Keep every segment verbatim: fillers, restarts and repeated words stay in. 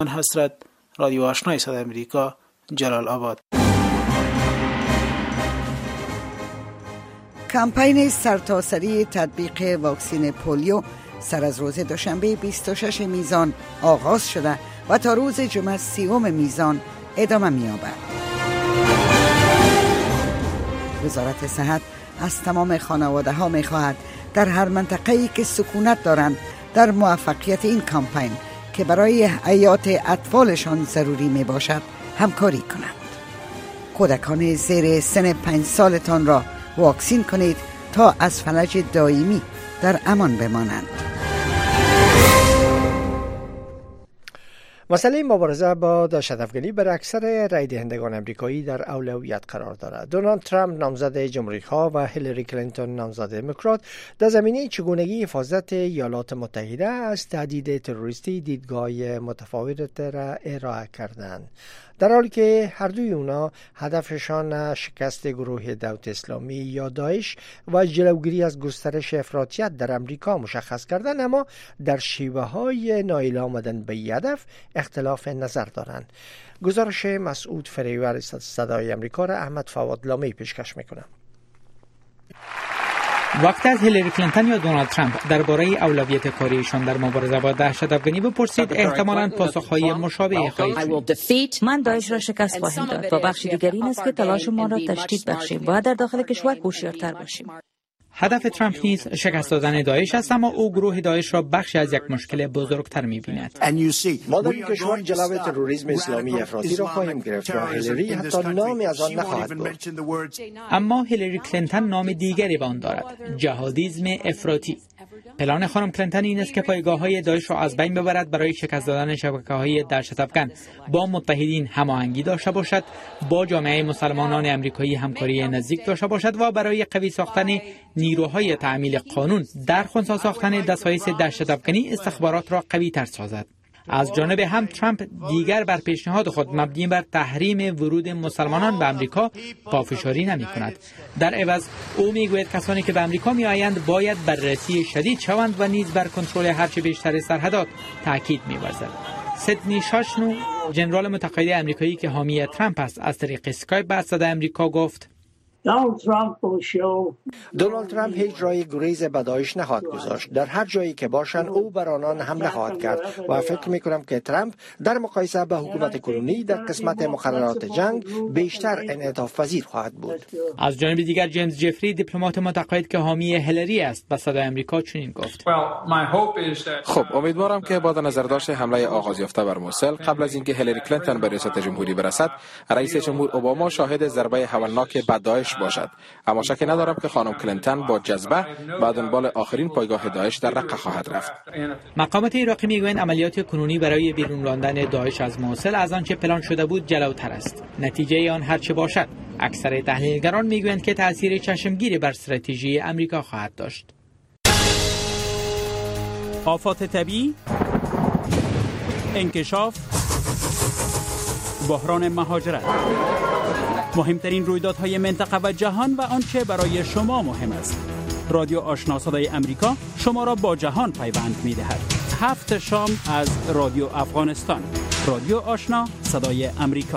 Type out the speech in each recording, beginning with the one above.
من حسرت، رادیو آشنای صدای امریکا، جلال آباد. کمپین سرتاسری تطبیق واکسن پولیو سر از روز دوشنبه بیست و شش میزان آغاز شده و تا روز جمعه سیوم میزان ادامه می‌یابد. وزارت صحت از تمام خانواده ها می خواهد در هر منطقه‌ای که سکونت دارند در موفقیت این کمپین که برای حیات اطفالشان ضروری می باشد همکاری کنند. کودکان زیر سن پنج سالتان را واکسین کنید تا از فلج دائمی در امان بمانند. مسئله مبارزه با دهشت‌افکنی بر اکثر رای دهندگان امریکایی در اولویت قرار دارد. دونالد ترامپ نامزد جمهوری‌خواه و هیلاری کلینتون نامزد دموکرات در زمینه چگونگی حفاظت ایالات متحده از تهدید تروریستی دیدگاه متفاوت را ارائه کردند، در حالی که هر دوی اونا هدفشان شکست گروه دولت اسلامی یا داعش و جلوگیری از گسترش افراطیت در امریکا مشخص کردند، اما در شیوه های نائل آمدن به این هدف اختلاف نظر دارند. گزارش مسعود فریور صدای امریکا را احمد فواد لامی پیشکش میکنه. وقتی از هیلاری کلینتون یا دونالد ترامپ درباره اولویت کاریشان در مبارزه با دهشت‌افکنی بپرسید، احتمالاً پاسخهای مشابه خواهید شنید. من داعش را شکست خواهیم داد و بخش دیگر این است که تلاشمان را تشدید بخشیم و در داخل کشور هوشیارتر باشیم. هدف ترامپ نیز شکست دادن داعش است، اما او گروه داعش را بخشی از یک مشکل بزرگتر می‌بیند. ما در این کشور جلوی تروریسم اسلامی افراطی را خواهیم گرفت و هیلاری حتی نامی از آن نخواهد برد. اما هیلاری کلینتون نام دیگری به آن دارد: جهادیسم افراطی. پلان خانم کلینتون این است که پایگاه‌های داعش را از بین ببرد، برای شکست دادن شبکه‌های دهشت‌افکن با متحدین هماهنگی داشته باشد، با جامعه مسلمانان امریکایی همکاری نزدیک داشته باشد و برای قوی ساختن نیروهای تعمیل قانون در خنثی ساختن دسایس دهشت‌افکنی استخبارات را قوی تر سازد. از جانب هم ترامپ دیگر بر پیشنهاد خود مبنی بر تحریم ورود مسلمانان به امریکا پافشاری نمی کند. در عوض او می گوید کسانی که به امریکا می آیند باید بررسی شدید شوند و نیز بر کنترل هرچه بیشتر سرحدات تاکید می ورزد. سیدنی شاشنو، ژنرال متقاعد امریکایی که حامی ترامپ است، از طریق اسکایپ به صدای امریکا گفت: دونالد ترامپ هیچ راه گریز به داعش نخواهد گذاشت. در هر جایی که باشند او بر آنان حمله خواهد کرد و فکر می کنم که ترامپ در مقایسه با حکومت کنونی در قسمت مقررات جنگ بیشتر انعطاف پذیر خواهد بود. از جانب دیگر جیمز جفری، دیپلمات متقاعد که حامی هیلاری است، به صدای امریکا چنین گفت: خب امیدوارم که با نظرداشت حمله آغاز یافته بر موسل قبل از اینکه هیلاری کلینتون به ریاست جمهوری برسد، رئیس جمهور اوباما شاهد ضربه هولناک به داعش باشد. اما شکی ندارم که خانم کلینتون با جذبه به دنبال آخرین پایگاه داعش در رقه خواهد رفت. مقامات عراقی میگویند عملیات کنونی برای بیرون راندن داعش از موسل از آنچه پلان شده بود جلوتر است. نتیجه آن هر چه باشد، اکثر تحلیلگران میگویند که تأثیر چشمگیری بر استراتژی امریکا خواهد داشت. آفات طبیعی، انکشاف، بحران مهاجرت، مهمترین رویدادهای منطقه و جهان و آنچه برای شما مهم است. رادیو آشنا صدای امریکا شما را با جهان پیوند می‌دهد. هفت شام از رادیو افغانستان. رادیو آشنا صدای امریکا.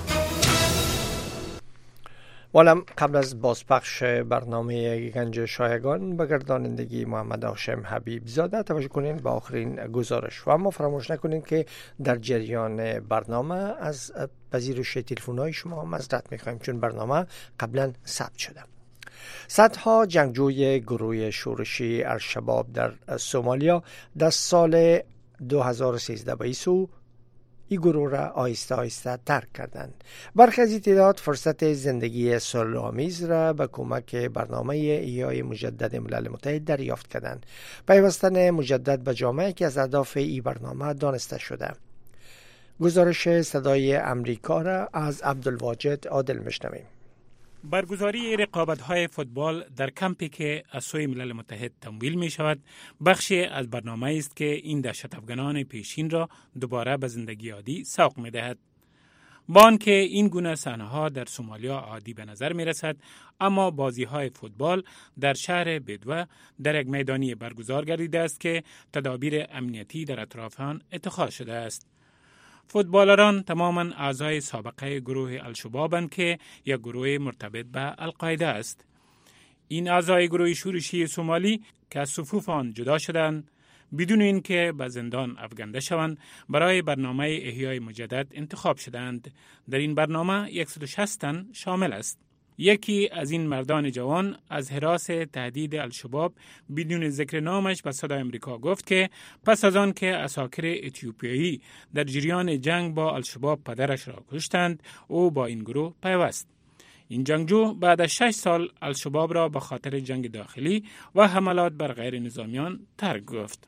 ولم قبل از بازپخش برنامه گنج شایگان به گردانندگی محمد هاشم حبیب زاده توجه کنین به آخرین گزارش و اما فراموش نکنین که در جریان برنامه از پذیرش تلفن‌های شما معذرت می‌خوایم، چون برنامه قبلا ثبت شده. صدها جنگجوی گروه شورشی الشباب در سومالیا در سال دو هزار و سیزده به ایسو این گروه را آهسته آهسته ترک کردند. برخی از این تعداد فرصت زندگی صلح‌آمیز را به کمک برنامه احیای مجدد ملل متحد دریافت کردند. پیوستن مجدد به جامعه که از اهداف این برنامه دانسته شده. گزارش صدای امریکا را از عبدالواجد عادل میشنویم. برگزاری رقابت‌های فوتبال در کمپی که از سوی ملل متحد تمویل می شود بخشی از برنامه است که این دهشت افغانان پیشین را دوباره به زندگی عادی سوق می دهد. با آنکه این گونه صحنه‌ها در سومالیا عادی به نظر می رسد، اما بازی‌های فوتبال در شهر بدوه در یک میدانی برگزار گردیده است که تدابیر امنیتی در اطراف آن اتخاذ شده است. فوتبالران تماما اعضای سابقه گروه الشبابند که یک گروه مرتبط به القاعده است. این اعضای گروه شورشی سومالی که از صفوف آن جدا شدند بدون اینکه به زندان افکنده شوند برای برنامه احیای مجدد انتخاب شدند. در این برنامه صد و شصت تن شامل است. یکی از این مردان جوان از هراس تهدید الشباب بدون ذکر نامش به صدای امریکا گفت که پس از آن که عساکر اتیوپیایی در جریان جنگ با الشباب پدرش را کشتند، او با این گروه پیوست. این جنگجو بعد از شش سال الشباب را به خاطر جنگ داخلی و حملات بر غیر نظامیان ترک گفت.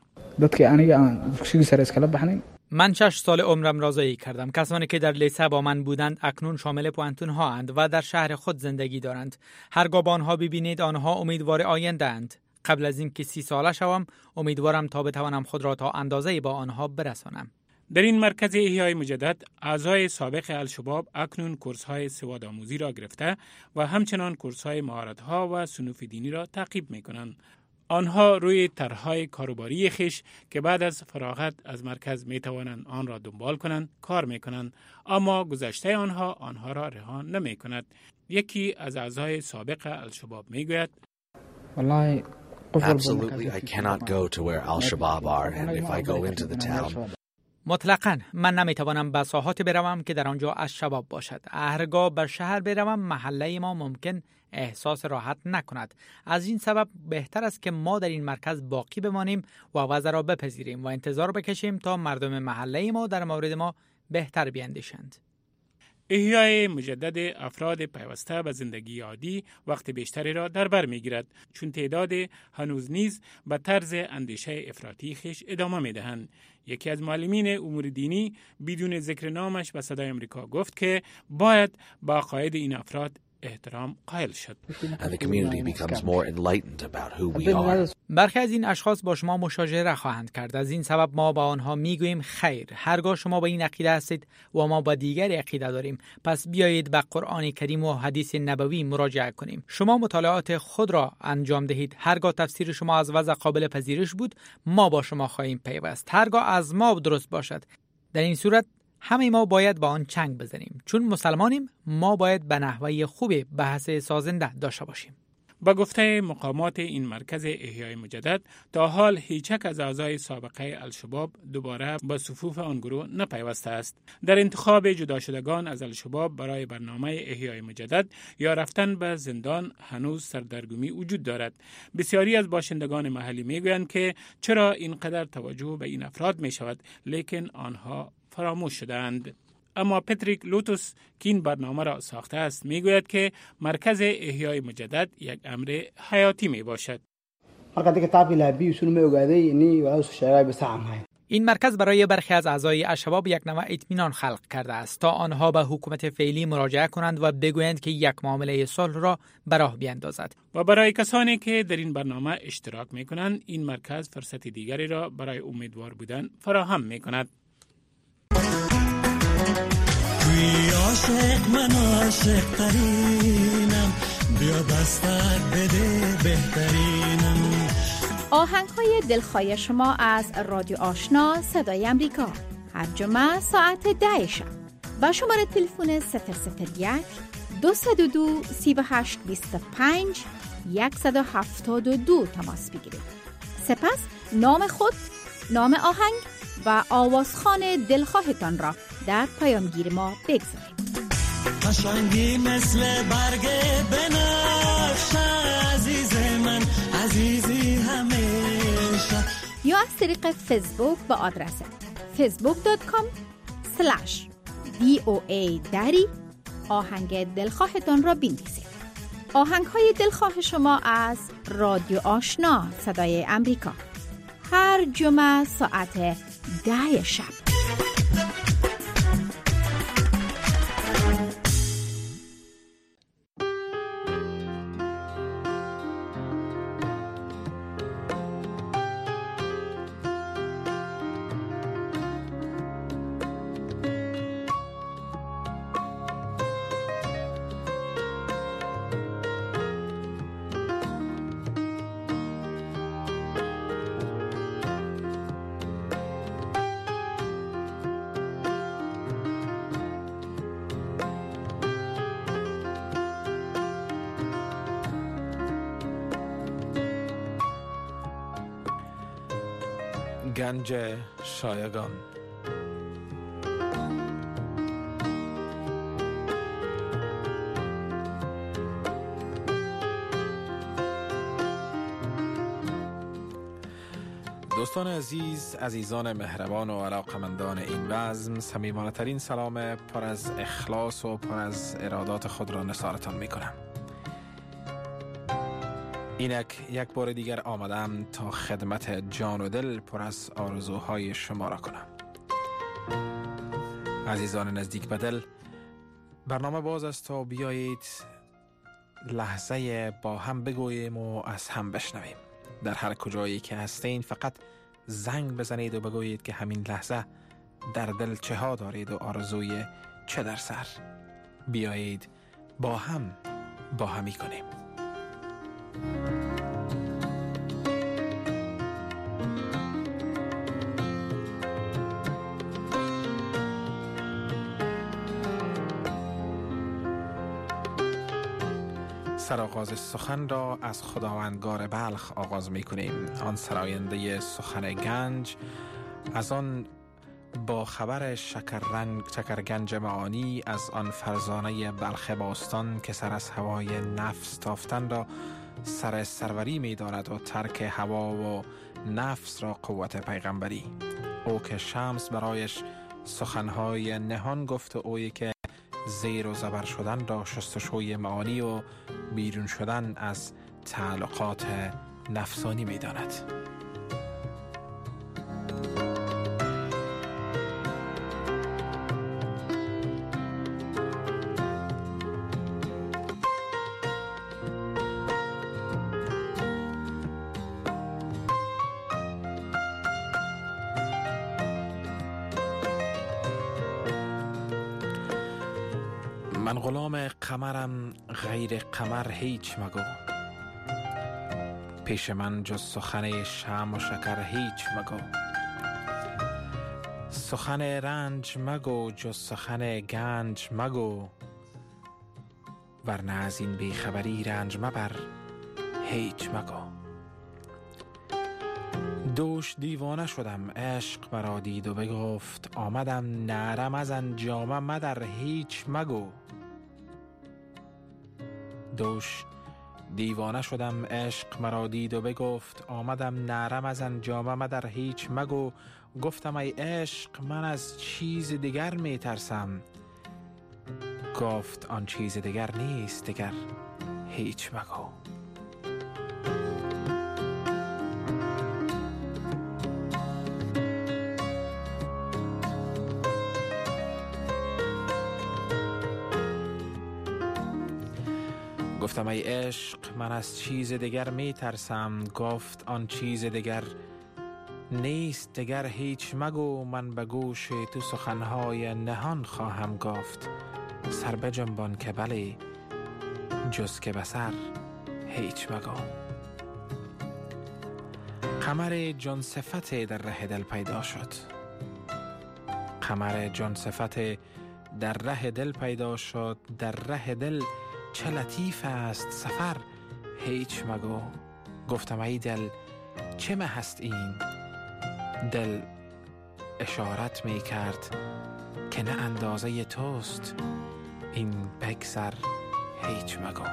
من شش سال عمرم را ضایع کردم. کسانی که در لیسه با من بودند اکنون شامل پوانتون ها اند و در شهر خود زندگی دارند. هرگاه با آنها ببینید آنها امیدوار آینده اند. قبل از اینکه سی ساله شوم امیدوارم تا بتوانم خود را تا اندازه با آنها برسانم. در این مرکز احیای مجدد اعضای سابق الشباب اکنون کورس‌های سوادآموزی را گرفته و همچنان کورس‌های مهارت‌ها و صنوف دینی را تعقیب می‌کنند. آنها روی طرح‌های کاروباری خویش که بعد از فراغت از مرکز می‌توانند آن را دنبال کنند کار می‌کنند، اما گذشته آنها آنها را رها نمی‌کند. یکی از اعضای سابق الشباب می‌گوید: والله Absolutely I cannot go to where Al-Shabaab are and if I go into the town مطلقاً من نمیتوانم به ساحاتی بروم که در آنجا الشباب باشد. هرگاه بر شهر بروم محله ما ممکن احساس راحت نکند. از این سبب بهتر است که ما در این مرکز باقی بمانیم و وضع را بپذیریم و انتظار بکشیم تا مردم محله ما در مورد ما بهتر بیندیشند. احیای مجدد افراد پیوسته به زندگی عادی وقت بیشتری را در بر می‌گیرد، چون تعداد هنوز نیز به طرز اندیشه افراطی خیش ادامه می‌دهند. یکی از معلمین امور دینی بدون ذکر نامش به صدای امریکا گفت که باید با عقاید in افراد احترام قائل شد. برخی از این اشخاص با شما مشاجره خواهند کرد. از این سبب ما با آنها میگوییم خیر، هرگاه شما به این عقیده هستید و ما با دیگر عقیده داریم، پس بیایید به قرآن کریم و حدیث نبوی مراجعه کنیم. شما مطالعات خود را انجام دهید. هرگاه تفسیر شما از وضع قابل پذیرش بود، ما با شما خواهیم پیوست. هرگاه از ما درست باشد، در این صورت همه ما باید با آن چنگ بزنیم. چون مسلمانیم، ما باید به نحوه خوبی بحث سازنده داشته باشیم. با گفته مقامات این مرکز احیای مجدد، تا حال هیچ یک از اعضای سابقه الشباب دوباره به صفوف آن گروه نپیوسته است. در انتخاب جدا شدگان از الشباب برای برنامه احیای مجدد یا رفتن به زندان هنوز سردرگمی وجود دارد. بسیاری از باشندگان محلی میگویند که چرا اینقدر توجه به این افراد می شود، لیکن آنها فراموش شدند. اما پتریک لوتوس که این برنامه را ساخته است میگوید که مرکز احیای مجدد یک امر حیاتی می باشد. این مرکز برای برخی از اعضای الشباب یک نوع اطمینان خلق کرده است تا آنها به حکومت فعلی مراجعه کنند و بگویند که یک معامله صلح را به راه بیاندازد. و برای کسانی که در این برنامه اشتراک می کنند، این مرکز فرصت دیگری را برای امیدوار بودن فراهم می کند. توی عاشق من عاشق ترینم، بیا دستک بده بهترینم. آهنگ های دلخواه شما از رادیو آشنا صدای امریکا هر جمعه ساعت ده شب با شماره تلفن صفر صفر یک دو صفر دو سی و هشت بیست و پنج صد و هفتاد و دو تماس بگیرید. سپس نام خود، نام آهنگ و آوازخوان دلخواهتان را در پیامگیر ما بگذارید. قشنگی مثل برگ بنفشه، عزیز من عزیزی همیشه. یا از طریق فیسبوک با آدرس فیسبوک دات کام اسلش دی او ای دری آهنگ دلخواهتان را بنویسید. آهنگ های دلخواه شما از رادیو آشنا صدای امریکا هر جمعه ساعت ده شب. گنج شایگان. دوستان عزیز، عزیزان مهربان و علاقمندان این بزم، صمیمانه ترین سلام پر از اخلاص و پر از ارادات خود را نثارتان می کنم. اینک یک بار دیگر آمدم تا خدمت جان و دل پر از آرزوهای شما را کنم. عزیزان نزدیک به دل، برنامه باز است تا بیایید لحظه با هم بگوییم و از هم بشنویم. در هر کجایی که هستین فقط زنگ بزنید و بگویید که همین لحظه در دل چه ها دارید و آرزوی چه در سر. بیایید با هم با همی کنیم. سرآغاز سخن را از خداوندگار بلخ آغاز می کنیم. آن سراینده سخن گنج، از آن با خبر شکر رنگ شکر گنج معانی، از آن فرزانه بلخ باستان که سر از هوای نفس تافتن را سر سروری می داند و ترک هوا و نفس را قوت پیغمبری. او که شمس برایش سخنهای نهان گفت و اویی که زیر و زبر شدن را شستشوی معانی و بیرون شدن از تعلقات نفسانی می داند. من غلام قمرم، غیر قمر هیچ مگو. پیش من جز سخن شم و شکر هیچ مگو. سخن رنج مگو جز سخن گنج مگو. ورنه از این بیخبری رنج مبر هیچ مگو. دوش دیوانه شدم، عشق مرا دید و بگفت آمدم نرم از انجام مدر هیچ مگو. دوش دیوانه شدم، عشق مرا دید و بگفت آمدم نرم از انجام مدر هیچ مگو. گفتم ای عشق من از چیز دیگر می ترسم. گفت آن چیز دیگر نیست دیگر هیچ مگو. گفتم ای عشق من از چیز دیگر می ترسم. گفت آن چیز دیگر نیست دیگر هیچ مگو. من به گوش تو سخنهای نهان خواهم گفت. سر بجنبان که بله جز که بسر هیچ مگو. قمر جان صفت در ره دل پیدا شد. قمر جان صفت در ره دل پیدا شد. در ره دل چه لطیف است سفر هیچ مگو. گفتم ای دل چه مه هست این. دل اشارت می کرد که نه اندازه توست. این بگذر هیچ مگو.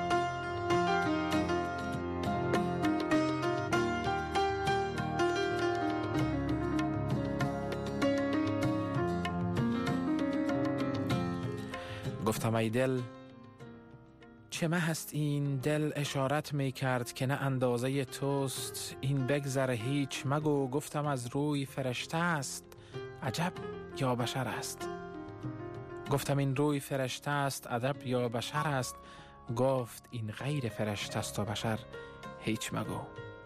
گفتم ای دل چه مه هست این. دل اشارت می کرد که نه اندازه توست. این بگذر هیچ مگو. گفتم از روی فرشته است عجب یا بشر است. گفتم این روی فرشته است عجب یا بشر است. گفت این غیر فرشته است و بشر هیچ مگو.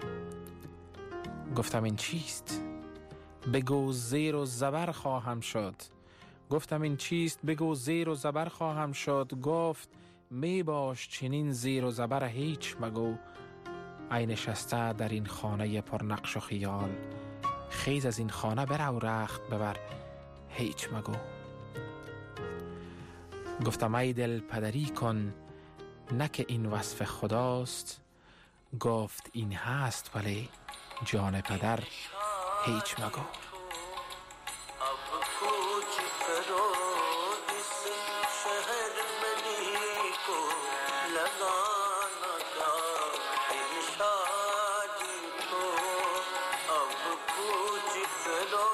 گفتم این چیست؟ بگو زیر و زبر خواهم شد. گفتم این چیست؟ بگو زیر و زبر خواهم شد. گفت می باش چنین زیر و زبر هیچ مگو. ای نشسته در این خانه پر نقش و خیال. خیز از این خانه برو رخت ببر هیچ مگو. گفتم ای دل پدری کن نه که این وصف خداست. گفت این هست ولی جان پدر هیچ مگو. अब कुछ करो इस शहर में दिल को लगाना क्या इन शादी को. अब कुछ करो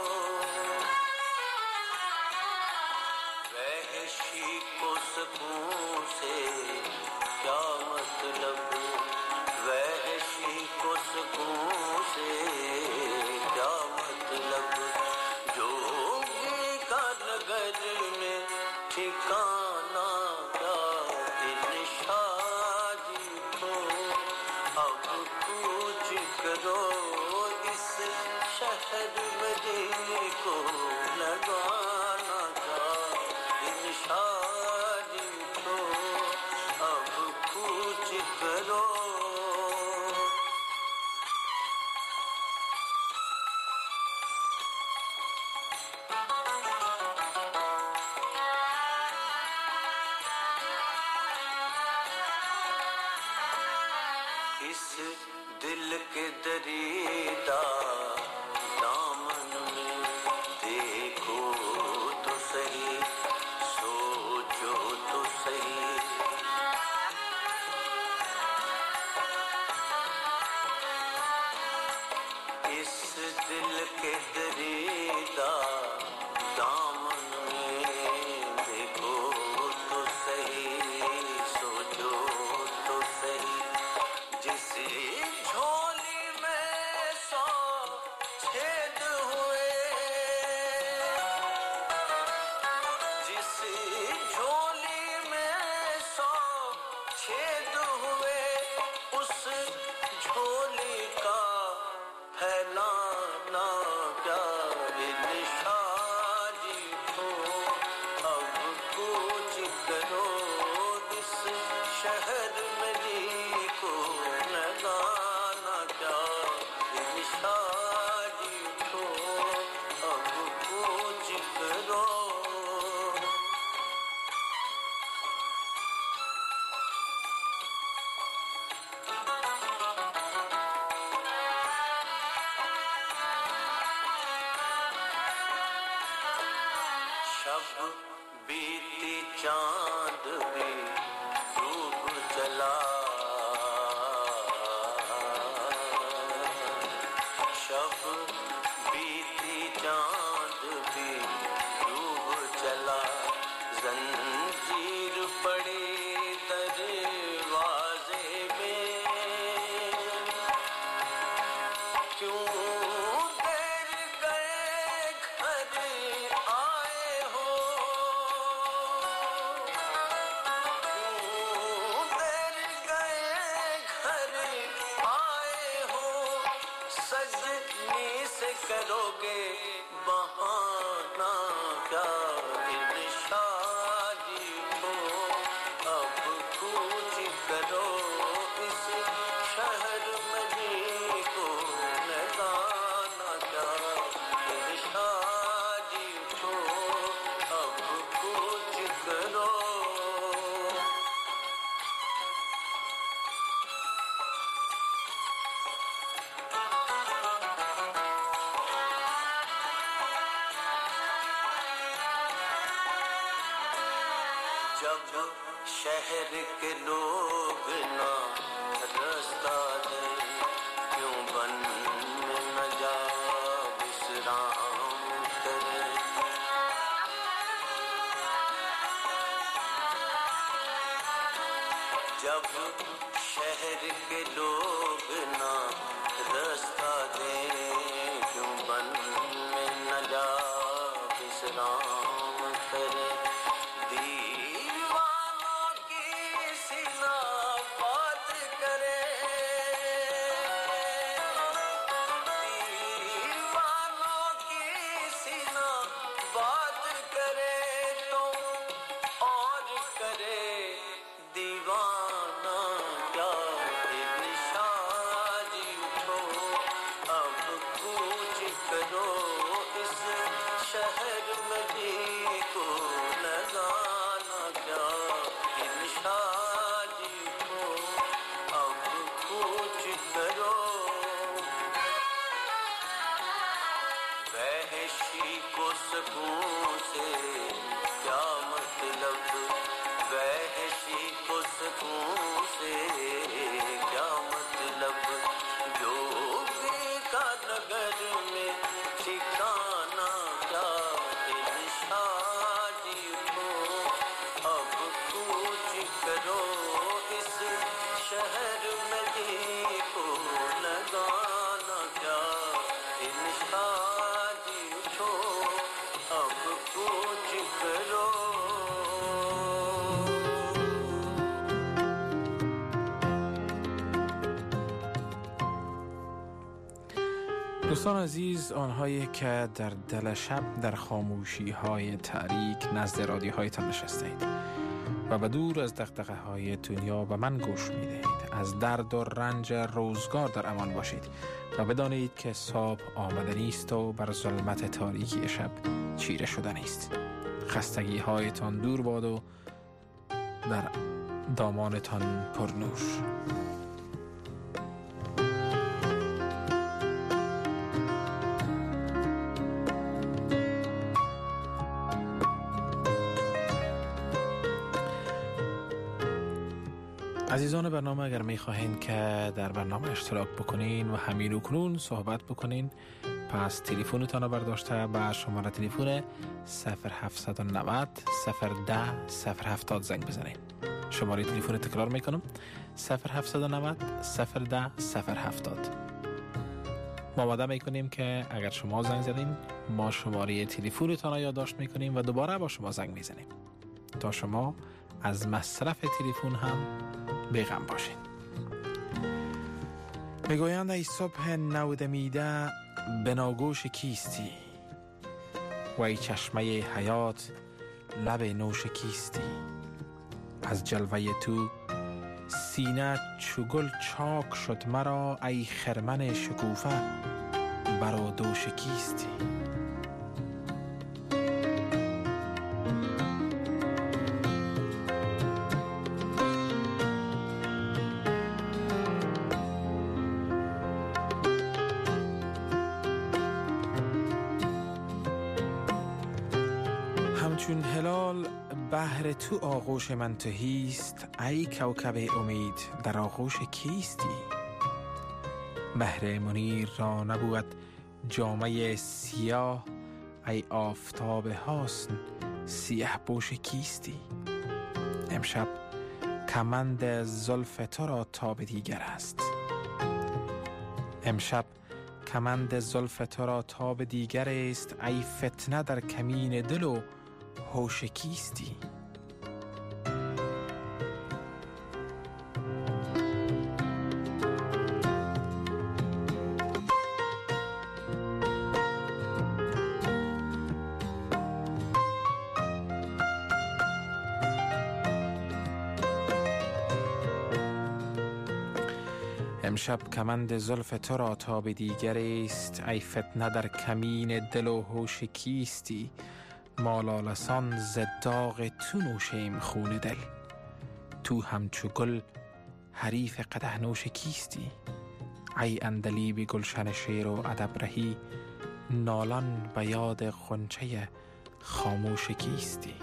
वहशी को सुकून से क्या मतलब. वहशी को सुकून से क्या मतलब. जोगी का नगर में ठिकाना क्या इन शादी को. अब कुछ करो इस शहर में दिल को लगाना क्या इन शादी को. अब कुछ करो. के दरीदा दामन में देखो तो सही सोचो तो सही. इस दिल के दरीदा दामन में देखो तो सही सोचो तो सही. जिसे झोली में सौ छेद हुए. जिस झोली में सौ छेद हुए उस झोली का फैलाना क्या इन शादी को. अब कुछ करो इस शहर में दिल को लगाना क्या इन शादी को. अब कुछ करो. शब बीती चांद भी डूब चला. शब बीती चांद भी डूब चला. जंजीर पड़ी दरवाजे में. क्यों देर गए घर आए हो. क्यों देर गए घर आए हो. सजनी से करोगे बहाना क्या इन शादी को. अब कुछ करो इस शहर में दिल को लगाना क्या इन शादी को. अब कुछ करो. जब शहर के लोग ना रास्ता दे क्यों बन में न जा विश्राम करे. जब शहर के लोग ना रास्ता दे क्यों बन में न जा विश्राम करे. दीवानों की सीना बात करे. दीवानों की सीना बात करे तो और करे दीवाना क्या इन शादी को. अब कुछ करो इस शहर में दिल को लगाना क्या इन शादी को. अब कुछ करो. करो इस शहर में को लगाना क्या इन शादी उठो अब कुछ करो. دوستان عزیز، آنهایی که در دل شب در خاموشی های تاریک نزد رادیو هایتان نشسته اید و به دور از دغدغه های دنیا به من گوش می دهید، از درد و رنج روزگار در امان باشید و بدانید که صبح آمده نیست و بر ظلمت تاریکی شب چیره شده نیست. خستگی هایتان دور باد و در دامانتان پر نور. عزیزان برنامه، اگر می خواهید که در برنامه اشتراک بکنین و همین اکنون صحبت بکنین، پس تلفنتان رو برداشته به شماره تلفن صفر هفت نه صفر صفر ده صفر هفتاد زنگ بزنین. شماره تلفن تکرار میکنم، صفر هفت نه صفر صفر ده صفر هفتاد. ما وعده میکنیم که اگر شما زنگ زدین ما شماره تلفنتان رو یادداشت میکنیم و دوباره با شما زنگ میزنیم تا شما از مصرف تلفن هم بیغم باشین. میگویند ای صبح نودمیده بناگوش کیستی و ای چشمه حیات لب نوش کیستی. از جلوه تو سینه چو گل چاک شد مرا ای خرمن شکوفه برا دوش کیستی. چون هلال بحر تو آغوش من تهیست ای کوکب امید در آغوش کیستی. بحر منیر را نبود جامعه سیاه ای آفتاب حسن سیاه پوش کیستی. امشب کمند زلف تو را تاب دیگر است. امشب کمند زلف تو را تاب دیگر است ای فتنه در کمین دل و هوش کیستی. امشب کمند زلف تو را تاب دیگر است ای فتنه در کمین دل و هوش کیستی. ما لالسان ز داغ تو نوشیم خون دل تو همچو گل حریف قدح نوش کیستی. ای اندلیب گلشن شعر و ادب رهی نالان به یاد غنچه خاموش کیستی.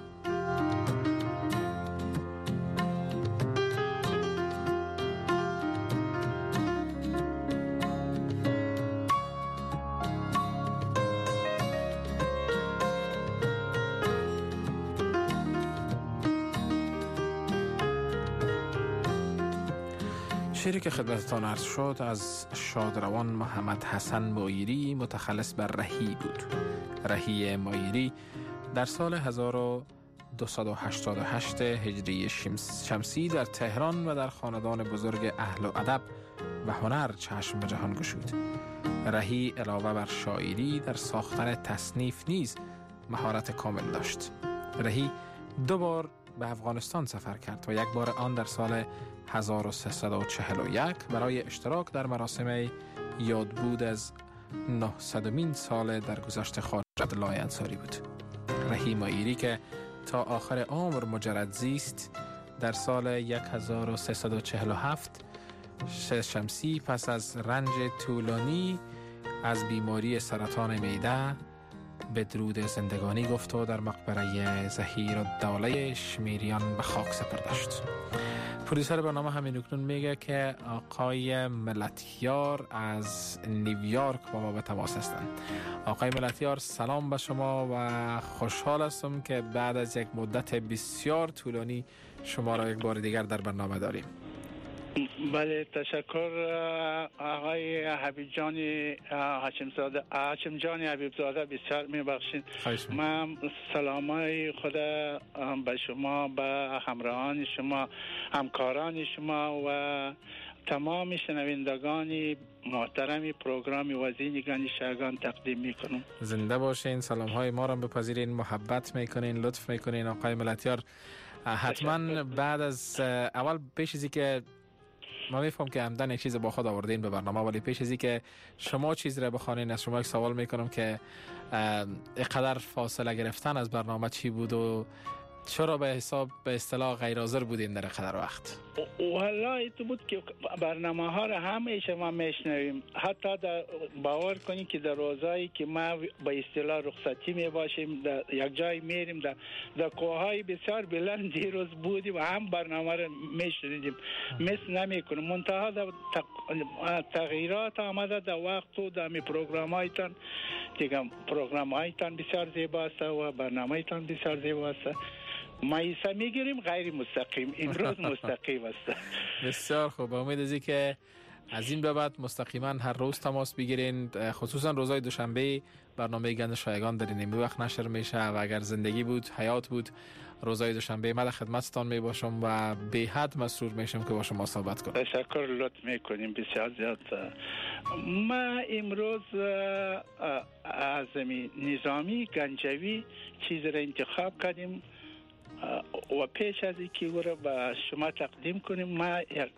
شعری که خدمتتان عرض شد از شادروان محمد حسن مایری متخلص بر رهی بود. رهی مایری در سال هزار و دویست و هشتاد و هشت هجری شمسی در تهران و در خاندان بزرگ اهل و ادب و هنر چشم به جهان گشود. رهی علاوه بر شاعری در ساختن تصنیف نیز مهارت کامل داشت. رهی دو بار به افغانستان سفر کرد و یک بار آن در سال هزار و سیصد و چهل و یک برای اشتراک در مراسم یادبود از نهصدمین سال درگذشت خارج عبدالله انصاری بود. رهی مایری که تا آخر عمر مجرد زیست در سال هزار و سیصد و چهل و هفت شمسی پس از رنج طولانی از بیماری سرطان معده به درود زندگانی گفت و در مقبره ظهیر الدوله شمیریان به خاک سپرده شد. پرودوسر برنامه همین اکنون میگه که آقای ملتیار از نیویورک با ما به تماس هستند. آقای ملتیار سلام به شما و خوشحال هستم که بعد از یک مدت بسیار طولانی شما را یک بار دیگر در برنامه داریم. بله تشکر آقای حبیب جان هاشم زاده هاشم جان حبیب زاده بسیار میبخشید. من سلامای خود به شما، به همراهان شما، همکاران شما و تمام شنوندگان محترم پروگرام وزین گنج شایگان تقدیم میکنم. زنده باشین، سلام های ما را بپذیرین، محبت میکنین، لطف میکنین. آقای ملتیار حتما بعد از اول پیش از که ما میفهم که عمدن یک چیز با خود آوردین به برنامه، ولی پیش از که شما چیز را بخوانین از شما یک سوال میکنم که اینقدر فاصله گرفتن از برنامه چی بود و چرا به حساب به اصطلاح غیر حاضر بودین در قدر وقت؟ والله تو بود که برنامه ها را همیشه ما میشنویم، حتی در باور کنید که در روزایی که ما به اصطلاح رخصتی می باشیم در یک جای میریم در در کوههای بسیار بلند دیروز بودیم و هم برنامه را میشنیدیم، مثل نمیکنیم. منتها در تغییرات آمده در وقت و در می پروگرام هایتان دیگه، پروگرام هایتان بسیار زیباست و برنامه هایتان بسیار زیباست. مایسا میگیریم غیر مستقیم، امروز مستقیم است. بسیار خوب، امید ازی که از این به بعد مستقیما هر روز تماس بگیرین، خصوصا روزهای دوشنبه برنامه گنج شایگان در این وقت نشر میشه و اگر زندگی بود حیات بود روزهای دوشنبه من در خدمتتان می باشم و به حد مسرور میشم که با شما صحبت کنم. تشکر، لطف میکنیم بسیار زیاد. ما امروز از نظامی گنجوی چیز را انتخاب کردیم و پیش از اینکه او را به شما تقدیم کنیم ما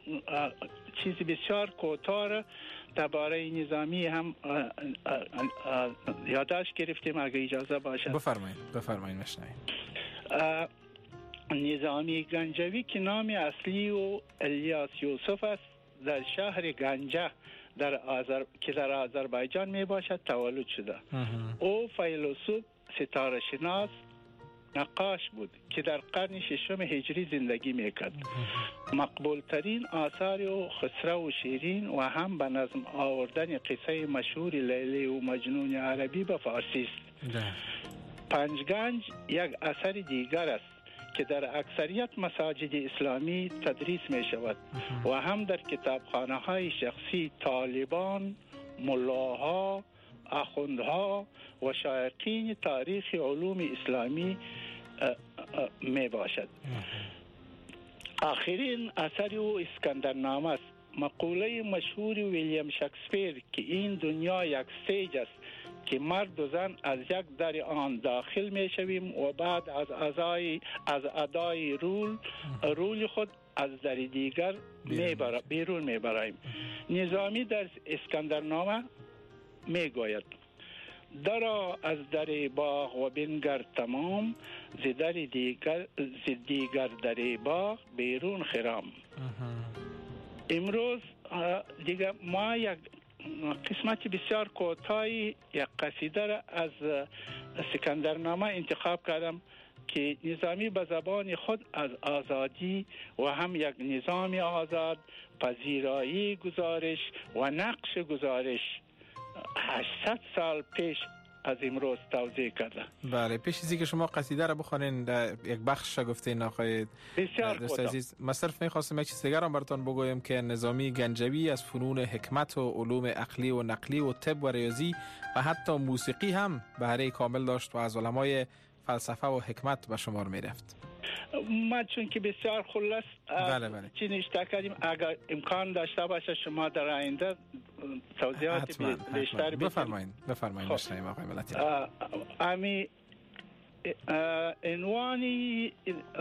چیز بسیار کوتاه درباره نظامی هم یادداشت گرفتیم اگه اجازه باشه. بفرمایید بفرمایید مشنویم. نظامی گنجوی که نام اصلی و الیاس یوسف است، در شهر گنجه در آذر... که در آذربایجان می باشد تولد شده. او فیلسوف، ستاره شناس، نقاش بود که در قرن ششم هجری زندگی میکرد. مقبول ترین آثار او خسرو و شیرین و هم به نظم آوردن قصه مشهور لیلی و مجنون عربی به فارسی است. پنجگنج یک اثر دیگر است که در اکثریت مساجد اسلامی تدریس می شود و هم در کتابخانه های شخصی طالبان، ملاها، اخوندها و شایقین تاریخ علوم اسلامی می باشد. آخرین اثر او اسکندرنامه است. مقوله مشهور ویلیام شکسپیر که این دنیا یک استیج است که مرد و زن از یک در آن داخل می شویم و بعد از ادای از ادای رول رول خود از در دیگر می برا بیرون می برایم. نظامی در اسکندرنامه می گوید درا از در باغ و بنگر تمام، ز در دیگر ز دیگر در باغ بیرون خرام. امروز دیگه ما یک قسمت بسیار کوتاهی یک قصیده را از اسکندرنامه انتخاب کردم که نظامی به زبان خود از آزادی و هم یک نظام آزاد، پذیرایی گزارش و نقش گزارش هشتصد سال پیش از امروز توضیح کرده. بله، پیش ازی که شما قصیده را بخوانین یک بخش گفتین آقای دوست عزیز، من صرف میخواستم یک چیز دیگر هم براتون بگویم که نظامی گنجوی از فنون حکمت و علوم عقلی و نقلی و طب و ریاضی و حتی موسیقی هم بهره کامل داشت و از علمای فلسفه و حکمت به شمار میرفت. ما چون که بسیار خلاص بله بله. چی نشته کردیم، اگر امکان داشته باشه شما در آینده توضیحات بیشتر بدید. بفرمایید بفرمایید مشنویم آقای ملتیار. امی عنوانی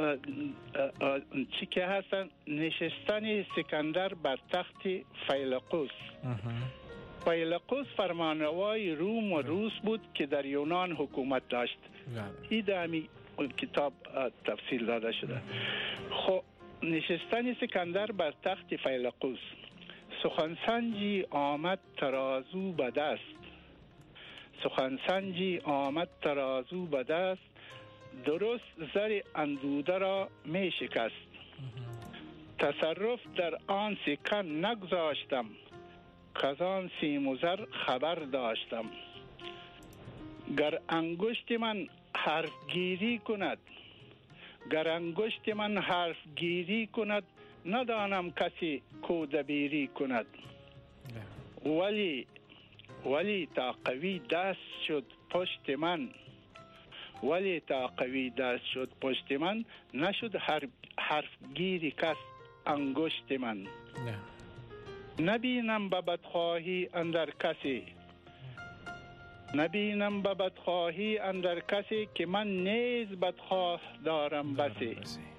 چی که هستن نشستن اسکندر بر تخت فیلقوس. فیلقوس فرمانروای روم و روس بود که در یونان حکومت داشت. این دمی کتاب تفصیل داده شده. خب نشستن اسکندر بر تخت فیلقوس. سخنسنجی آمد ترازو به دست، سخنسنجی آمد ترازو به دست، درست زر اندوده را می شکست. تصرف در آن سکن نگذاشتم، کزان سیم و زر خبر داشتم. گر انگشت من حرف گیری کند، گر انگشت من حرف گیری کند، ندانم کسی کودبیری کند. ولی ولی تا قوی دست شد پشت من، ولی تا قوی دست شد پشت من، نشد حرف, حرف گیری کس انگشت من. نه. نبینم به بدخواهی اندر کسی، نبینم به بدخواهی اندر کسی، که من نیز بدخواه دارم بسی.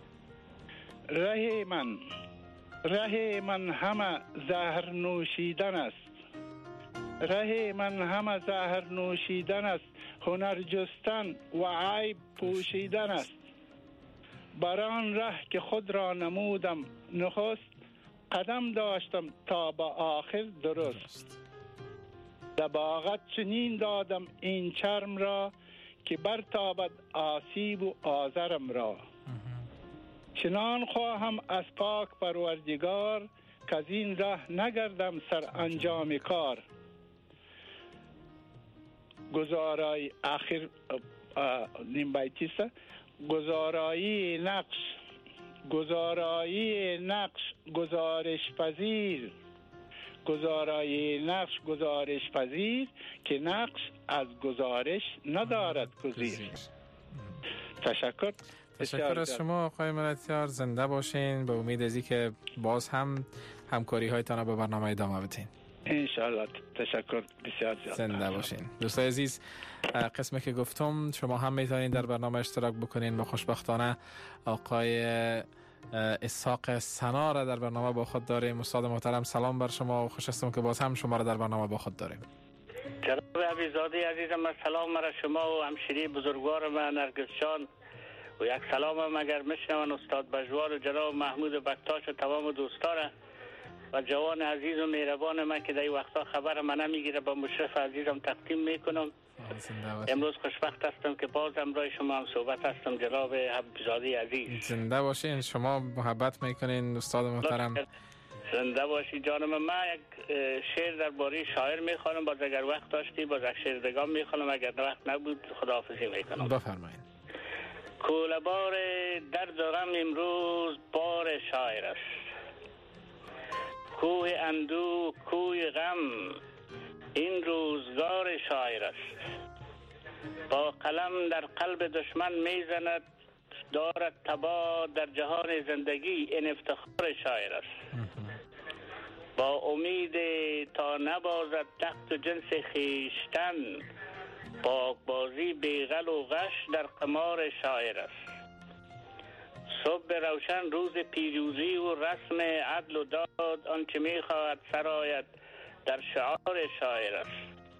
ره من ره من همه زهر نوشیدن است، ره من همه زهر نوشیدن است، هنر جستن و عیب پوشیدن است. بران ره که خود را نمودم نخست، قدم داشتم تا به آخر درست. دباغت چنین دادم این چرم را، که برتابد آسیب و آزرم را. چنان خواهم از پاک پروردگار، که از این ره نگردم سر انجام کار. گزارای آخر نیم بیتیسته، گزارایی نقش گزارایی نقش گزارش پذیر، گزارایی نقش گزارش پذیر، که نقش از گزارش ندارد گزیر. تشکر. تشکر از شما آقای ملتیار، زنده باشین. به امید ازی که باز هم همکاری هایتان به برنامه ادامه بدین انشالله. تشکر بسیار زیاد. زنده باشین. دوستای عزیز، قسمی که گفتم شما هم میتونید در برنامه اشتراک بکنین و خوشبختانه آقای اسحاق سنا را در برنامه با خود داریم. استاد محترم سلام بر شما و خوش هستم که باز هم شما را در برنامه با خود داریم. جناب عبیزاده عزیزم، سلام بر شما و همشیری بزرگوار من نرگس جان، و یک سلام هم اگر میشنون استاد بجوار و جناب محمود بکتاش و تمام دوستان و جوان عزیز و مهربان من که در این وقتا خبر من نمیگیره، با مشرف عزیزم تقدیم میکنم. امروز خوشبخت هستم که باز امروز شما هم صحبت هستم جناب عبیزاده عزیز. زنده باشین. شما محبت میکنین استاد محترم. زنده باشی جانم. من یک شعر درباره شاعر میخوانم، باز اگر وقت داشتی باز یک شعر دگام میخوانم، اگر وقت نبود خداحافظی میکنم. بفرمایید. کوله بار درد و غم امروز بار شاعر است، کوه اندو کوه غم این روزگار شاعر است. با قلم در قلب دشمن میزند، دارد تبا در جهان زندگی این افتخار شاعر است. با امید تا نبازد تخت و جنس خیشتن، باغبازی بیغل و غش در قمار شاعر است. صبح روشن روز پیروزی و رسم عدل و داد، آنچه میخواهد سرایت در شعار شاعر است.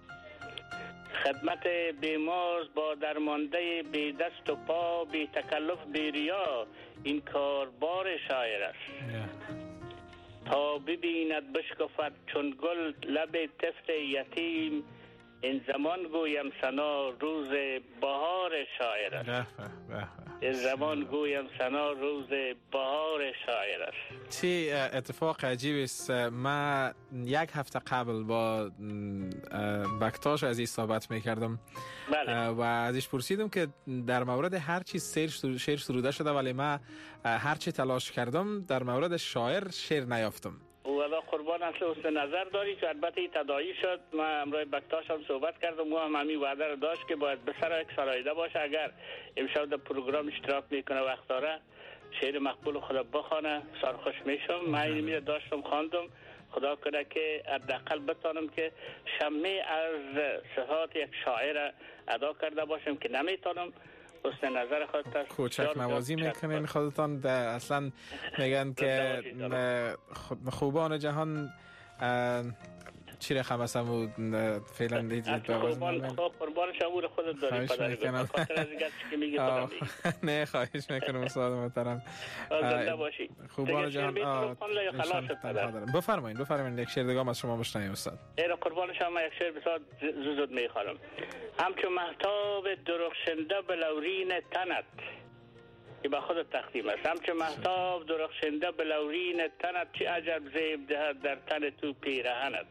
خدمت بیمارز با درمانده بی دست و پا، بی تکلف بی ریا این کاربار شاعر است. تا ببیند بشکفد چون گل لب طفل یتیم، این زمان گویم سنا روز بهار شاعر است. این زمان گویم سنا روز بهار شاعر است. چی اتفاق عجیب است. من یک هفته قبل با بکتاش عزیز صحبت میکردم بله. و ازش پرسیدم که در مورد هر چیز شعر سروده شده، ولی من هر چی تلاش کردم در مورد شاعر شعر نیافتم. والا قربان اصل حسن نظر داری که البته ای تداعی شد. من امروز بکتاش هم صحبت کردم و هم همین وعده رو داشت که باید به سر یک سرایده باشه، اگر امشب در پروگرام اشتراک میکنه وقت داره شعر مقبول خدا بخونه سرخوش میشم. من این میره داشتم خواندم، خدا کنه که حداقل بتانم که شمه از صفات یک شاعر ادا کرده باشم که نمیتونم. حسن نظر خودت کوچک نوازی میکنین خودتان. اصلا میگن که خوبان جهان چی رقم هستم و فعلا دید قربان قربان شمور خودت داری پدری به خاطر از اینکه چی میگی خودم نه خواهش میکنم استاد محترم. زنده باشی. خوبان جهان بفرمایید بفرمایید یک شعر دیگه از شما بشنویم استاد. ایرا قربان شما یک شعر بسیار زود میخوانم. همچون مهتاب درخشنده به لورین تنت، که به خود تقدیم است. همچه مهتاب درخشنده بلورین تنت، چه عجب زیب دهد در تن تو پیرهنت.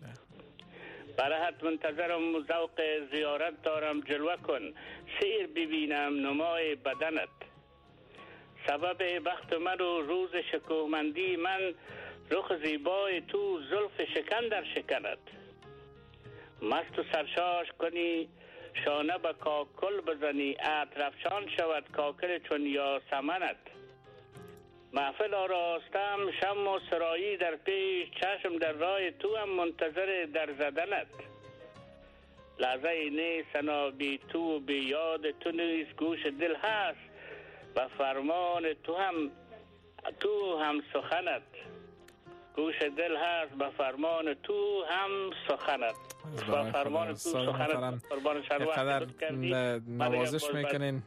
برهت منتظرم و ذوق زیارت دارم، جلوه کن سیر ببینم نمای بدنت. سبب بخت من و روز شکوهمندی من، رخ زیبای تو زلف شکن در شکنت. مست و سرشاش کنی شانه به کاکل بزنی، اطرفشان شود کاکل چون یاسمنت. محفل آراستم شم و سرایی در پیش، چشم در راه تو هم منتظر در زدنت. لحظه نیست سنا بی تو بی یاد تو نیست، گوش دل هست و فرمان تو هم تو هم سخنت. گوش دل هست به فرمان تو هم سخنت. و فرمان تو سخنت. قربان شروع نوازش میکنین.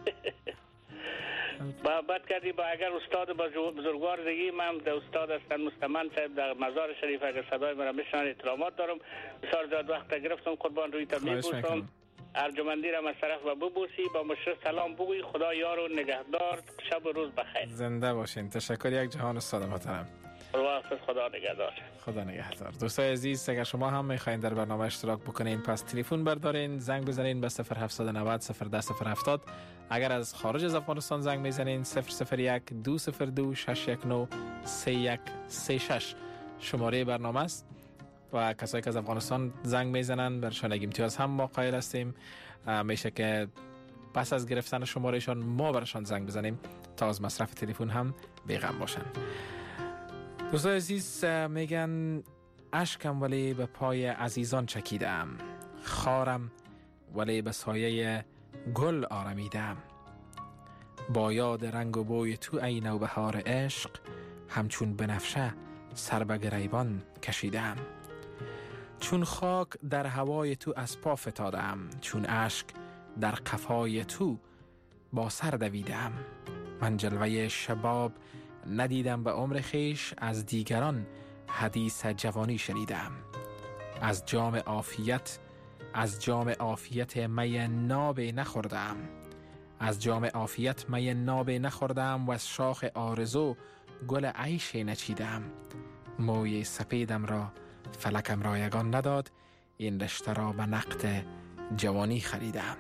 محبت کردی با اگر استاد بزرگوار دیگه، من در استاد هستن مستمن صاحب در مزار شریف، اگر صدای مرا بشنن احترامات دارم. بسیار زیاد وقت گرفتم، قربان روی تا میبوسم. ارجمندی را از طرف و ببوسی، با مشرف سلام بگوی. خدا یار و نگهدار، شب و روز بخیر. زنده باشین. تشکر یک جهان استاد محترم. خدا نگهدار. خدا نگهدار. دوستای عزیز، اگر شما هم میخواین در برنامه اشتراک بکنین، پس تلفن بردارین، زنگ بزنین به صفر هفت نه صفر صفر ده صفر هفتاد. اگر از خارج از افغانستان زنگ میزنین صفر صفر یک دو صفر دو شش یک نه سه یک سه شش شماره برنامه است. و کسایی که از افغانستان زنگ میزنن برشان یک امتیاز هم ما قائل هستیم. میشه که پس از گرفتن شمارهشان ما برشان زنگ بزنیم تا از مصرف تلفن هم بیغم باشن. دوستای عزیز، میگن اشکم ولی به پای عزیزان چکیدم، خارم ولی به سایه گل آرمیدم. با یاد رنگ و بوی تو ای نوبهار عشق، همچون بنفشه سر به گریبان کشیدم. چون خاک در هوای تو از پا فتادم، چون اشک در قفای تو با سر دویدم. من جلوه شباب ندیدم به عمر خیش، از دیگران حدیث جوانی شنیدم. از جام عافیت از جام عافیت می ناب نخوردم، از جام عافیت می ناب نخوردم و از شاخ آرزو گل عیش نچیدم. موی سپیدم را فلکم رایگان نداد، این رشته را به نقد جوانی خریدم.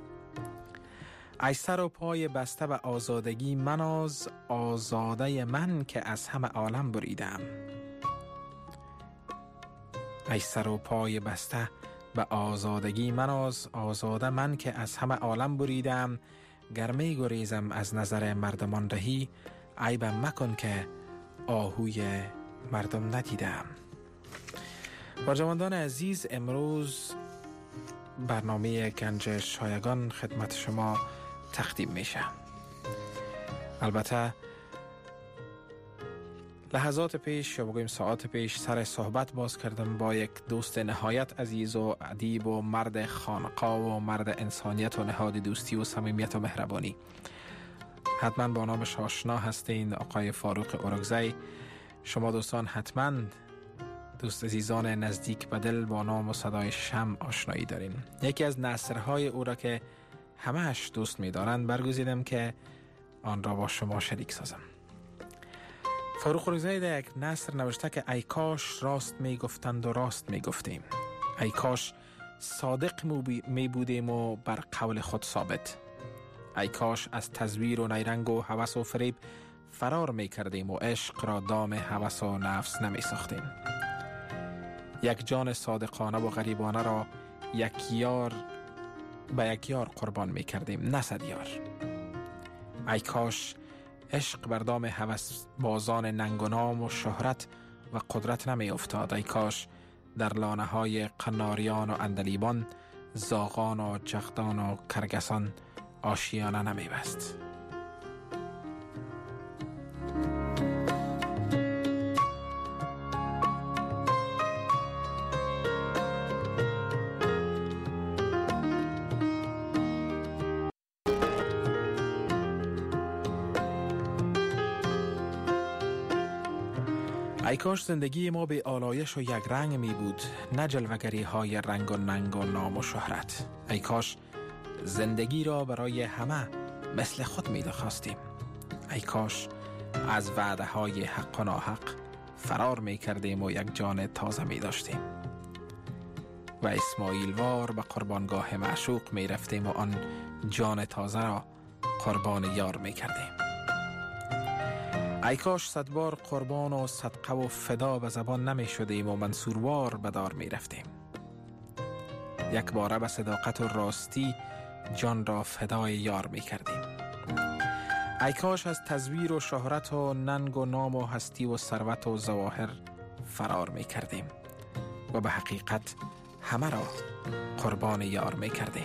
ای سر و پای بسته به آزادگی مناز، آزاده من که از همه عالم بریدم. ای سر و پای بسته به آزادگی مناز، آزاده من که از همه عالم بریدم. گرمی گریزم از نظر مردمان رهی، عیبم مکن که آهوی مردم ندیدم. برجماندان عزیز، امروز برنامه گنج شایگان خدمت شما تقدیم میشه. البته لحظات پیش یا بگویم ساعات پیش سر صحبت باز کردم با یک دوست نهایت عزیز و ادیب و مرد خانقاه و مرد انسانیت و نهاد دوستی و صمیمیت و مهربانی. حتما با نامش آشنا هستین، آقای فاروق اورگزی. شما دوستان حتما دوست عزیزان نزدیک به دل با نام و صدای شم آشنایی دارین. یکی از نثرهای او را که همهش دوست می دارند برگزیدم که آن را با شما شریک سازم. فاروق اورگزی در یک نثر نوشته که ای کاش راست می گفتند و راست می گفتیم، ای کاش صادق می بودیم و بر قول خود ثابت، ای کاش از تزویر و نیرنگ و هوس و فریب فرار می کردیم و عشق را دام هوس و نفس نمی ساختیم. یک جان صادقانه و غریبانه را یک یار به یک یار قربان می کردیم، نه صد یار. ای کاش عشق بر دام هوس بازان ننگ و نام و شهرت و قدرت نمی افتاد. ای کاش در لانه های قناریان و اندلیبان، زاغان و جغدان و کرگسان آشیانه نمی بست. ای کاش زندگی ما به آلایش و یک رنگ می بود، نه جلوگری های رنگ و ننگ و نام و شهرت. ای کاش زندگی را برای همه مثل خود می خواستیم. ای کاش از وعده های حق و ناحق فرار می کردیم و یک جان تازه می داشتیم و اسماعیل وار به قربانگاه معشوق می رفتیم و آن جان تازه را قربان یار می کردیم. ای کاش صد بار قربان و صدقه و فدا به زبان نمی شدیم و منصوروار به دار می رفتیم. یک باره به صداقت و راستی جان را فدای یار می کردیم. ای کاش از تزویر و شهرت و ننگ و نام و هستی و ثروت و ظواهر فرار می کردیم و به حقیقت همه را قربان یار می کردیم.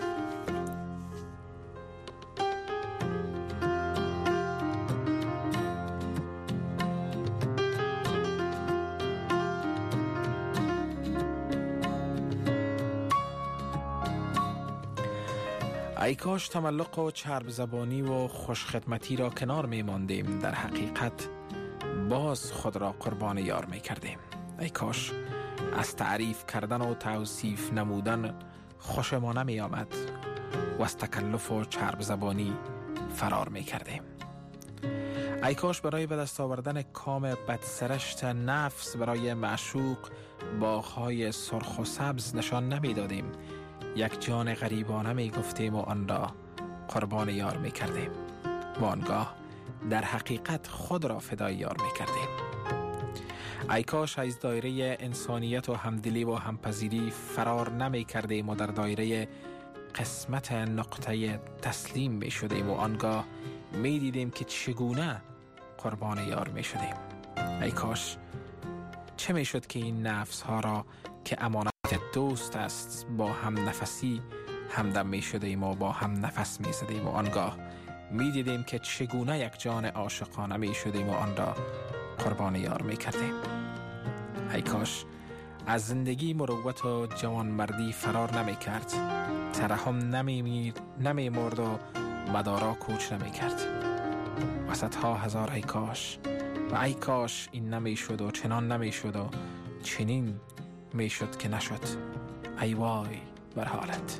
ای کاش تملق و چرب زبانی و خوشخدمتی را کنار می ماندیم، در حقیقت باز خود را قربان یار می کردیم. ای کاش از تعریف کردن و توصیف نمودن خوش ما نمی آمد و از تکلف و چرب زبانی فرار می کردیم. ای کاش برای به دست آوردن کام بدسرشت نفس برای معشوق باغ‌های سرخ و سبز نشان نمی دادیم، یک جان غریبانه می گفتیم و آن را قربان یار می کردیم و آنگاه در حقیقت خود را فدای یار می کردیم. ای کاش از دایره انسانیت و همدلی و همپذیری فرار نمی کردیم و در دایره قسمت نقطه تسلیم می شدیم و آنگاه می دیدیم که چگونه قربان یار می شدیم. ای کاش چه می شد که این نفس ها را که امانت دوست است با هم نفسی همدم می شدیم و با هم نفس می زدیم و آنگاه می دیدیم که چگونه یک جان عاشقانه می شدیم و آن را قربان یار می کردیم. ای کاش از زندگی مروت و جوانمردی فرار نمی کرد، ترحم نمی میر نمی مرد و مدارا کوچ نمی کرد. وسط ها هزار ای کاش و ای کاش این نمی شد و چنان نمی شد و چنین می شد که نشد. ای وای بر حالت.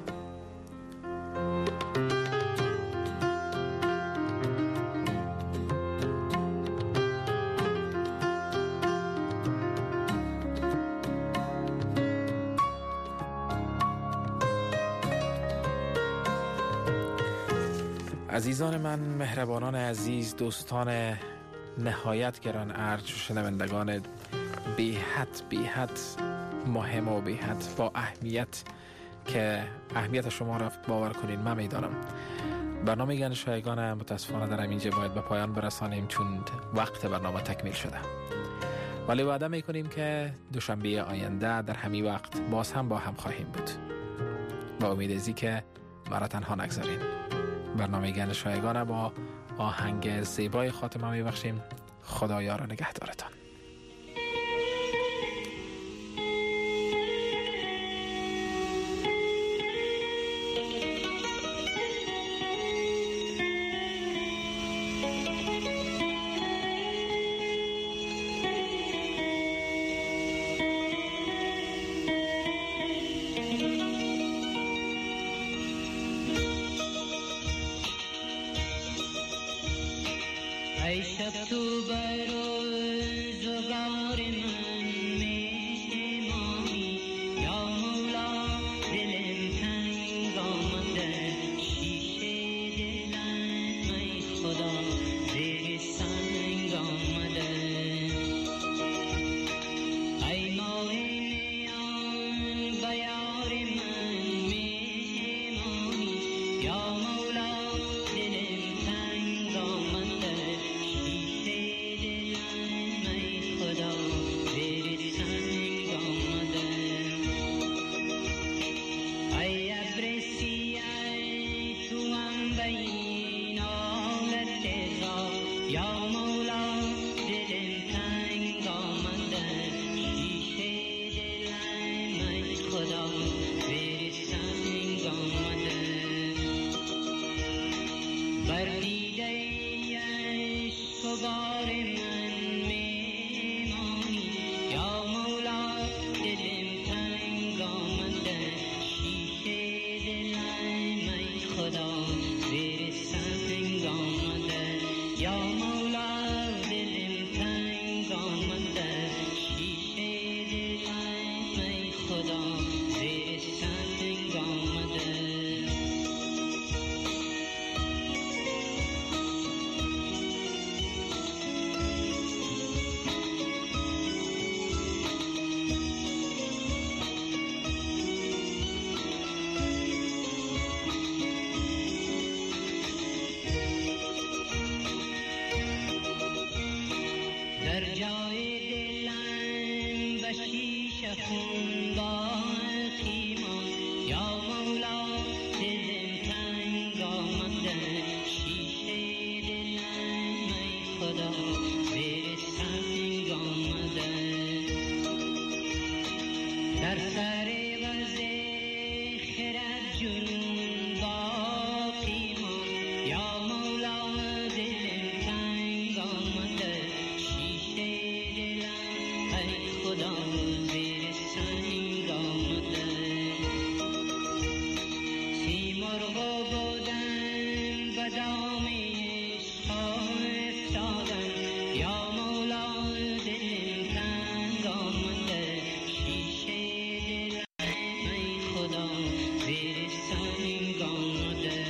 عزیزان من، مهربانان عزیز، دوستان نهایت گران ارج، شنوندگان بی حد بی حد مهم و بی حد با اهمیت که اهمیت شما را باور کنین من میدانم. برنامه گنج شایگان متاسفانه در اینجا باید به پایان برسانیم چون وقت برنامه تکمیل شده، ولی وعده میکنیم که دوشنبه آینده در همین وقت باز هم با هم خواهیم بود. با امید ازی که مرا تنها نگذارین. برنامه گنج شایگان با آهنگ زیبای خاتمه میبخشیم. خدا یار و نگهدارتان. ای شب تو بر روزگار من مهمانی، یا مولا دلم تنگ آمده، شیشه دلم ای خدا زیر سنگ آمده. ای ماه میان به یار من مهمانی، یا مولا دلم تنگ آمده، خدا زیر سنگ یا مولا دلم تنگ آمده شیشه دلم ای خدا زیر سنگ آمده در جای دلم به شیشه خون باقی ماند یا مولا دلم تنگ آمده شیشه دلم ای خدا زیر سنگ آمده در سر وز خرد جنون باقی ماند یا مولا دلم تنگ آمده شیشه دلم ای خدا زیر سنگ آمده سیمرغ بودن به دام عشق افتادن یا مولا دلم تنگ آمده شیشه دلم ای خدا زیر سنگ آمده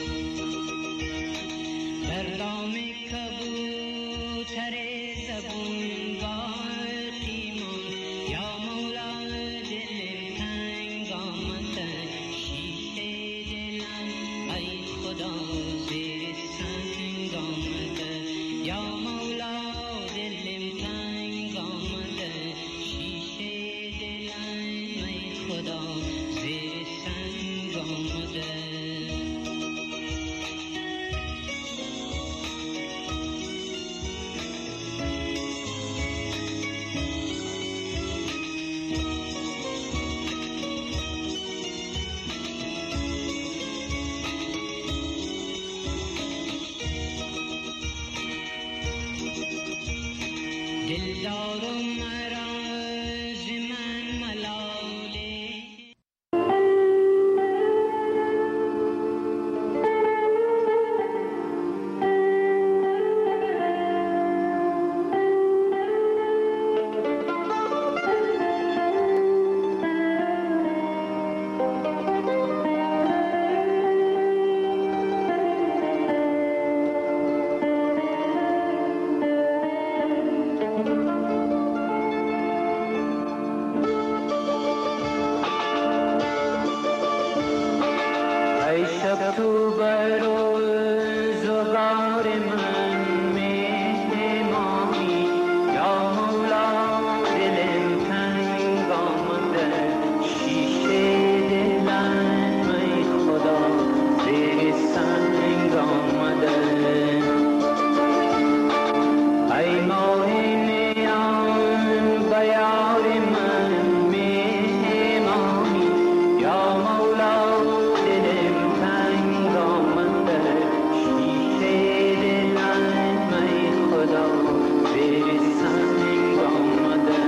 در دام کبوتر زبون باقی ماند یا مولا دلم تنگ آمده شیشه دلم ای خدا زیر سنگ آمده یا مولا دلم تنگ آمده شیشه دلم ای خدا زیر سنگ آمده دلدار و مراز من ملاله ای شب تو برو زغار من مهمانی یا مولا دلم تنگ آمده شیشه دلم ای خدا زیر سنگ آمده ای ماه نیان به یار من مهمانی یا مولا دلم تنگ آمده شیشه دلم ای خدا زیر سنگ آمده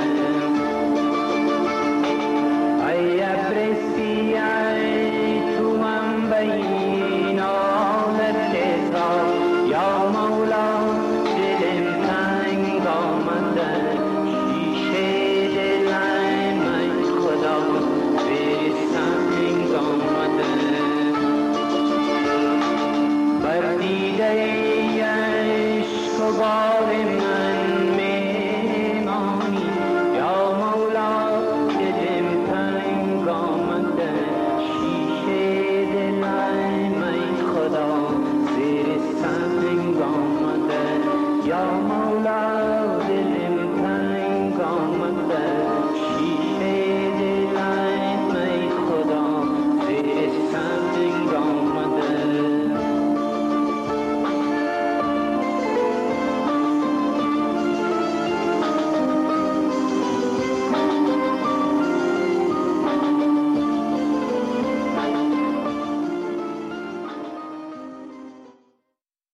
ای ابر سیاه تو من بین آمد کسا یا مولا دلم تنگ آمده شیشه دلم ای خدا زیر سنگ آمده بر دیده عشق و بار من